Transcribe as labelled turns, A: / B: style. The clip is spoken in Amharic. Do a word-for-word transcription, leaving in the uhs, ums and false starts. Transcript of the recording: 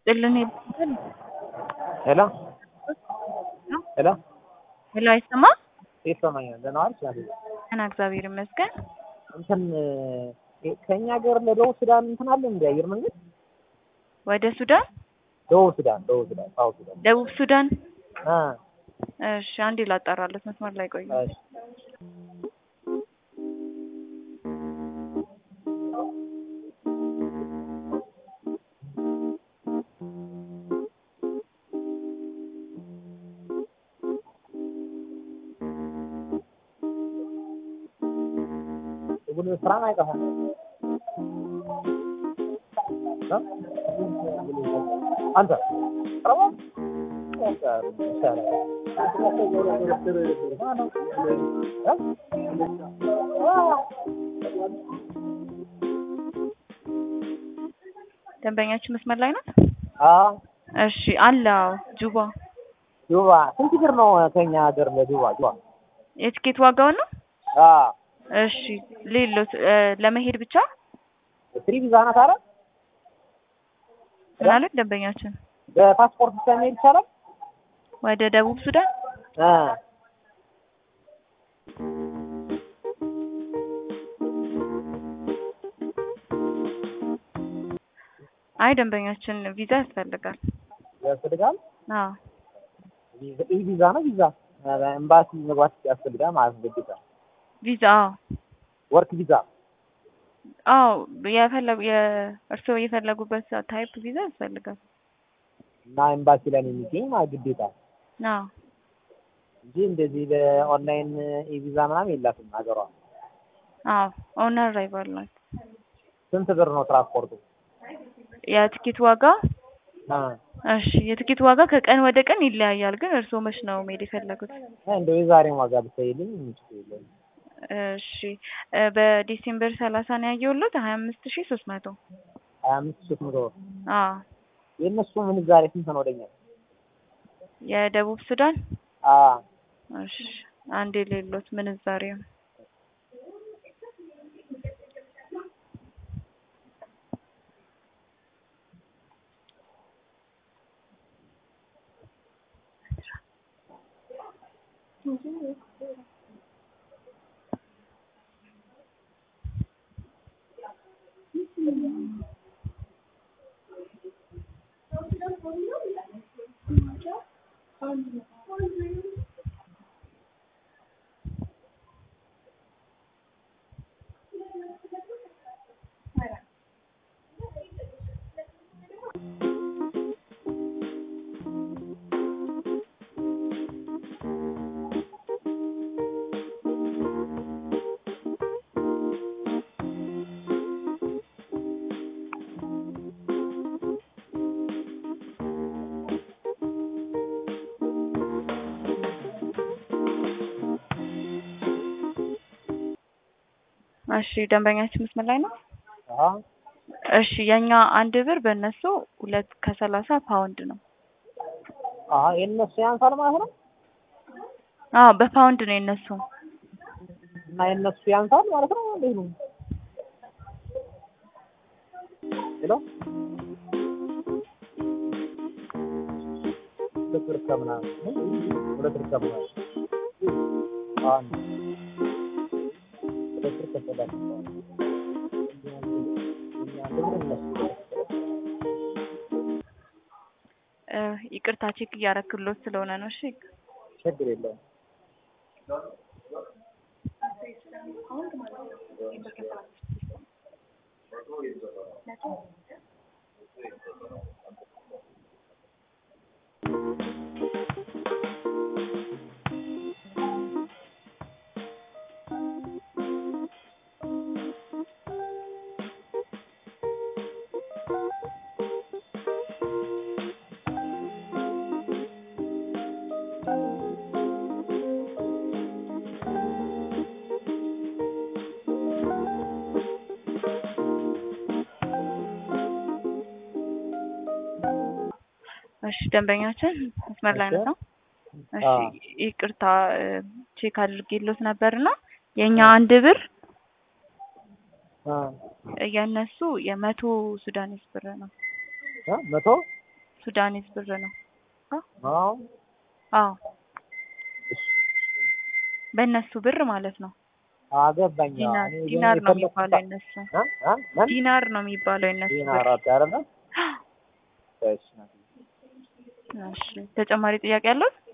A: ይስጥልን።
B: ሄሎ ሄሎ
A: ሄሎ አይሰማም?
B: ይሰማኛል። ደህና ዋልሽ?
A: እና እግዚአብሔር ይመስገን።
B: እንትን ከኛ ሀገር ለደቡብ ሱዳን እንትን አለ እንደ አየር መንገድ
A: ወደ ሱዳን
B: ደቡብ ሱዳን ደቡብ ሱዳን ሳውት ሱዳን
A: ደቡብ ሱዳን
B: አ
A: እሺ፣ አንዴ ላጣራለት መስመር ላይ ቆዩ።
B: እሺ يقول الفرع ما يقهر أنت روح أنت مسألة
A: ደንበኛችን መስመር ላይ ናት?
B: አዎ
A: እሺ አለ። ጁባ
B: ጁባ ስንት ብር ነው ከኛ ሀገር ለጁባ ጁባ?
A: የትኬት ዋጋው ነው?
B: አዎ
A: እሺ ሌሎት ለመሄድ ብቻ
B: ፍሪ ቪዛ ናት አይደል?
A: ማለት ደንበኛችን
B: በፓስፖርት ብቻ መሄድ ይቻላል
A: ወደ ደቡብ ሱዳን?
B: አ
A: አይ ደንበኛችን ቪዛ ያስፈልጋል።
B: ያስፈልጋል?
A: አዎ
B: ቪዛ ነው ቪዛ ኤምባሲ መግባት ያስፈልጋል ማለት ነው። ግዴታ
A: ቪዛ
B: ወርክ ቪዛ
A: አዎ የፈለጉ የእርስዎ የፈለጉበት ታይፕ ቪዛ ያስፈልጋል
B: እና ኤምባሲ ላይ ነው የሚገኝ ማለት ግዴታ።
A: አዎ
B: እንጂ እንደዚህ በኦንላይን ቪዛ ምናምን የላትም ሀገሯ።
A: አዎ ኦን አራይቫል ናት።
B: ስንት ብር ነው ትራንስፖርቱ?
A: የትኬት ዋጋ
B: አ
A: እሺ የትኬት ዋጋ ከቀን ወደ ቀን ይለያያል። ግን እርስዎ መች ነው መሄድ የፈለጉት?
B: እንደው የዛሬውን ዋጋ ብትይልኝ እንችላለን።
A: እሺ በዲሴምበር ሰላሳ ነው ያየሁት ሀያ አምስት ሺህ ሶስት መቶ
B: ሀያ አምስት ሺህ ሶስት መቶ
A: አዎ
B: የእነሱ ምንዛሬ ስንት ነው ወደኛ?
A: የደቡብ ሱዳን
B: አ
A: እሺ አንዴ ሌሎት ምንዛሬው እሺ ደንበኛችን መስመር ላይ ነው?
B: አዎ
A: እሺ የኛ አንድ ብር በእነሱ ሁለት ከሰላሳ ፓውንድ ነው።
B: አዎ የእነሱ ያንሳል ማለት ነው?
A: አዎ በፓውንድ ነው የነሱ።
B: እና የእነሱ ያንሳል ማለት ነው? እንዴት ነው? ሄሎ ሁለት ብር ከምናምን ሁለት ብር ከምናምን አንድ ሁለት ብር ከሰላሳ
A: እ ይቅርታ ቼክ እያረክሎት ስለሆነ ነው። እሺ
B: ችግር የለውም።
A: እሺ ደንበኛችን መስመር ላይ ነው? እሺ ይቅርታ ቼክ አድርጌሎት ነበርና የኛ አንድ ብር
B: አ
A: የነሱ የመቶ ሱዳንስ ብር ነው።
B: አ መቶ
A: ሱዳኒዝ ብር ነው።
B: አዎ
A: አዎ በእነሱ ብር ማለት ነው።
B: አገባኝ።
A: ዲናር ዲናር ነው የሚባለው የነሱ ዲናር ነው የሚባለው የነሱ
B: ዲናር አይደለም።
A: እሺ ተጨማሪ ጥያቄ አለው?